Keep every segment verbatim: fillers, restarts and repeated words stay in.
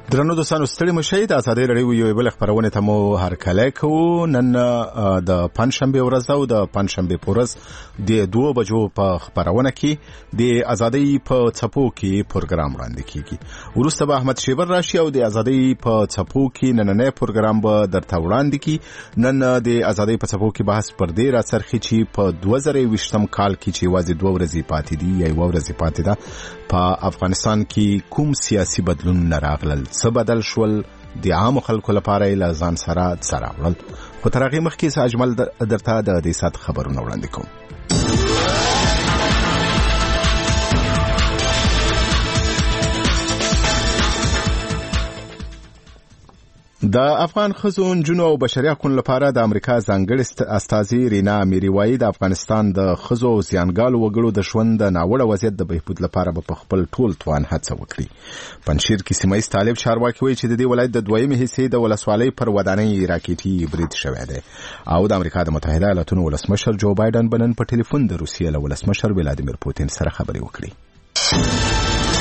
درنو دوستانو ستړي مشئ د ازادۍ رادیو یو بل خبرونه ته مو هرکلی کوو. نن د پنځشنبې ورځ او د پنځشنبې په ورځ د دوه بجو په خبرونه کې د ازادۍ په څپو کې پروګرام وړاندې کیږي. وروسته به احمد شیبر راشي او د ازادۍ په څپو کې نننی پروګرام به درته وړاندې کی. نن د ازادۍ په څپو کې بحث پر دې راڅرخي چې په دوه زره یوویشتم کال کې چې یوازې دوه ورځې پاتې دي یا یوه ورځ پاتې ده په افغانستان کې کوم سیاسي بدلون راغلل، څه بدل شول، د عامو خلکو لپاره یې له ځان سره څه راوړل. خو تر هغې مخکې څه اجمل درته د دې ساعت خبرونه وړاندې کوم. د افغان ښځو، نجونو او بشري حقوقو لپاره د امریکا ځانګړې استازي رینا اميري وايي د افغانستان د ښځو او زیانګالو وګړو د ژوند د ناوړه وضعیت د بهبود لپاره به په خپل ټول توان هڅه وکړي. پنجشیر کې سیمه ییز طالب چارواکي وایي چې د دې ولایت د دویمې حصې د ولسوالۍ پر ودانۍ راکېټي برید شوی دی. او د امریکا د متحده ایالاتونو ولسمشر جو بایدن بنن په ټلیفون د روسیې له ولسمشر ولادیمیر پوتین سره خبرې وکړي.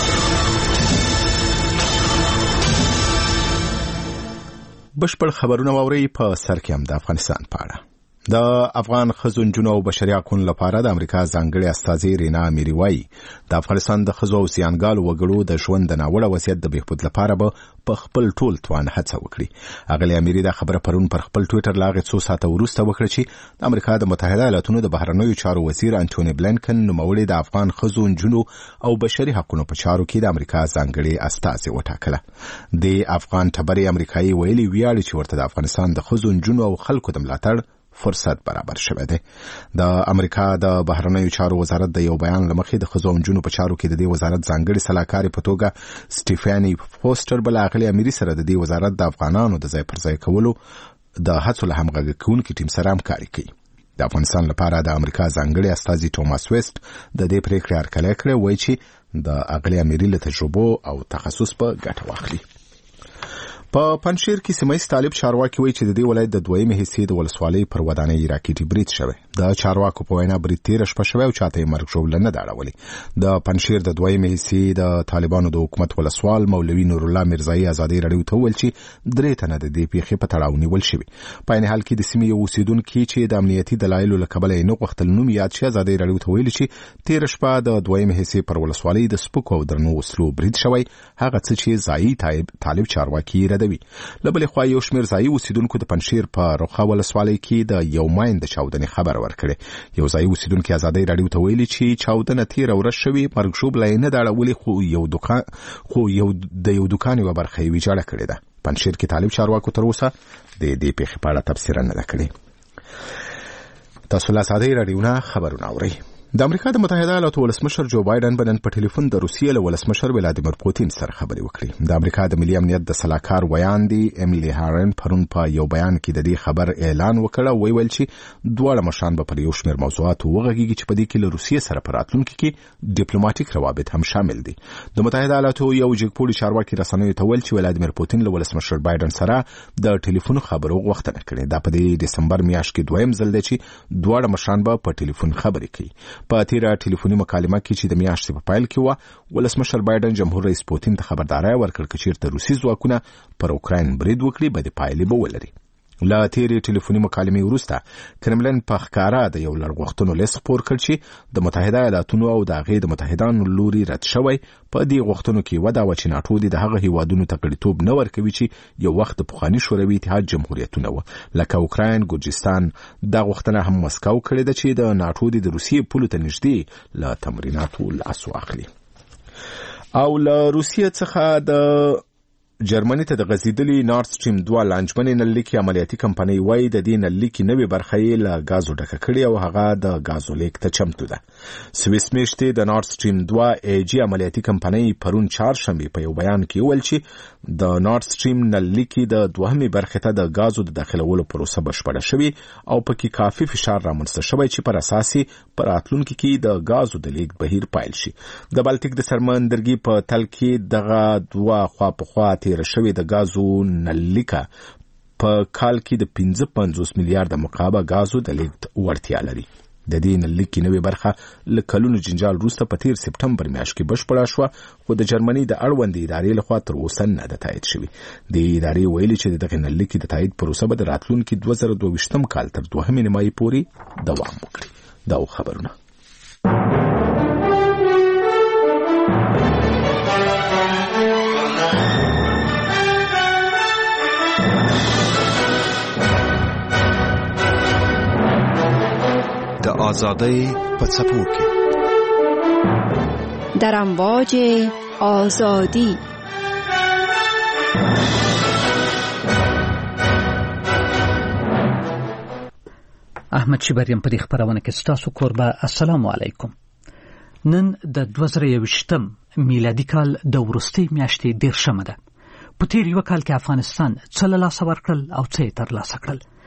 بشپړ خبرونه واوري. په سر کې هم د افغانستان په اړه د افغان ښځو، نجونو او بشري حقوقو لپاره د امریکا ځانګړې استازي رینا اميري وايي د افغانستان د ښځو او زیانګالو وګړو د ژوند د ناوړه وضعیت د بهبود لپاره به په خپل ټول توان هڅه وکړي. اغلې اميري دا خبره پرون پر خپل ټویټر لاغې څو ساعته وروسته وکړه چې د امریکا د متحده ایالاتونو د بهرنیو چارو وزیر انټونی بلینکن نوموړي د افغان ښځو، نجونو او بشري حقوقو په چارو کې د امریکا ځانګړې استازي وټاکله. د افغان ټبرې امریکایي ویلي ویاړي چې ورته د افغانستان د ښځو، نجونو او خلکو د ملاتړ فرصت برابر شوه دی. د امریکا د بهرنیو چارو وزارت د یو بیان لمخې د ښځو او نجونو په چارو کې د دې وزارت ځانګړي سلاکاري په توګه سټیفانی فوسټر بل اغلی اميري سره د دې وزارت د افغانانو د ځای پر ځای کولو د هڅو له همغږي کوونکي ټیم سره همکاري کوي. د افغانستان لپاره د امریکا ځانګړي استازي ټوماس ویسټ د دې پریکړې هرکلی کړی، وایي چې د اغلی اميري له تجربو او تخصص په ګټه واخلي. په پنجشیر کې سیمه ییز طالب چارواکي وایي چې د دې ولایت د دویمې حصې د ولسوالۍ پر ودانۍ راکېټي برید شوی. د چارواکو په وینا برید تېره شپه شوی او چاته یې مرګ ژوبله نه ده اړولې. د پنجشیر د دویمې حصې د طالبانو د حکومت ولسوال مولوي نور الله میرزایي ازادۍ راډیو ته وویل چې درې تنه د دې پیښې په تړاو نیول شوي. په عین حال کې د سیمې یو اوسېدونکي چې د امنیتي دلایلو له کبله یې نه غوښتل نوم یاد شي ازادۍ راډیو ته ویلي چې تېره شپه د دویمې حصې پر ولسوالۍ د سپکو او درنو وسلو برید شوی، هغه څه چې ځایي طالب چارواکي ردوي. بلې خوا یو شمېر ځایي اوسېدونکو د پنجشیر په رخه ولسوالۍ کې د یو ماین د چاودنې خبر ورکړی. یو ځایي اوسېدونکي ازادۍ راډیو ته ویلي چې چاودنه تېره ورځ شوې، مرګ ژوبله یې نه ده اړولې، خو یو دوکان خو یو د یو دوکان یوه برخه یې ویجاړه کړې ده. پنجشیر کې طالب چارواکو تر اوسه د دې پیښې په اړه تبصره نه ده کړې. تاسو له ازادۍ راډیو نه خبرونه اورئ. د امریکا د متحده ایالاتو ولسمشر جو بایدن بنن په ټلیفون د روسیې له ولسمشر ولادیمیر پوتین سره خبرې وکړې. د امریکا د ملي امنیت د سلاکار ویاندې امیلی هارن پرون په یو بیان کې د دې خبر اعلان وکړ او ویل چې دواړه مشران به پر یو شمېر موضوعاتو وغږیږي چې په دې کې له روسیې سره په راتلونکي کې ډیپلوماټیک روابط هم شامل دي. د متحده ایالاتو یو جګپوړي چارواکي رسنیو ته ویل چې ولادیمیر پوتین له ولسمشر بایدن سره د ټلیفون خبرو غوښتنه کړې. دا په دې دسمبر میاشت کې دویم ځل دی چې دواړه مشران به په ټلیفون خبرې کوي. په تیره ټلیفوني مکالمه کې چې د میاشتې په پیل کې وه، ولسمشر بایدن جمهور رئیس پوتین ته خبرداری ورکړ چې چیرته روسي ځواکونه پر اوکراین برید وکړي بدې پایلې به ولري. له تیرې ټلیفوني مکالمې وروسته کرملن په ښکاره د یو لړغوښتنو لیست خپور کړ چې د متحده ایالاتونو او د هغې د متحدانو لوري رد شوی. په دې غوښتنو کې ودا و چې ناټو د هغه هیوادونو ته غړیتوب نه ورکوي چې یو وخت د پخواني شوروي اتحاد جمهوریتونه وو لکه اوکراین، ګرجستان. دا غوښتنه هم مسکو کړې ده چې د ناټو د روسیې پولو ته نږدې له تمریناتو لاس واخلي. او له روسیې څخه د جرمني ته د غځېدلي نارد سټریم دوه لانجمنې نللیکې عملیاتي کمپنۍ وایي د دې نللیکې نوې برخه یې له ګازو ډکه کړې او هغه د ګازو لیک ته چمتو ده. سویس میشتې د نارد سټریم دوه ای جی عملیاتي کمپنۍ پرون چهارشنبې په یو بیان کې وویل چې د نارد سټریم نللیکې د دوهمې برخې ته د ګازو د داخلولو پروسه بشپړه شوې او پکې کافي فشار رامنځته شوی چې پر اساس یې په راتلونکي کې د ګازو د لیک بهیر پیل شي. د بالټیک د سمندرګي په تل کې دغه دوه خواپخوا تیره شوې د ګازو نلیکه په کال کې د پنځه پنځوس میلیارډ مکعبه ګازو د لیږد وړتیا لري. د دې نللیک نوې برخه له کلونو جنجال وروسته په تیر سپټمبر میاشت کې بشپړه شوه، خو د جرمني د اړوندې ادارې لخوا تر اوسه نه ده تایید شوې. د ادارې ویلي چې دغه نللیک د تایید پروسه به د راتلونکي دوه زره دوه ویشتم کال تر دوهمې نیمایي پورې دوام وکړي. دا خبرونه د آزادۍ په څپو کې در امواج آزادی. احمد شبریم په دې خبرونه کې ستاسو کوربه. السلام علیکم. نن د دوه زره یوویشتم میلادي کال د وروستۍ میاشتې دیرشمه ده. په تیر یو کال کې افغانستان څه له لاسه ورکړل او څه یې ترلاسه کړل.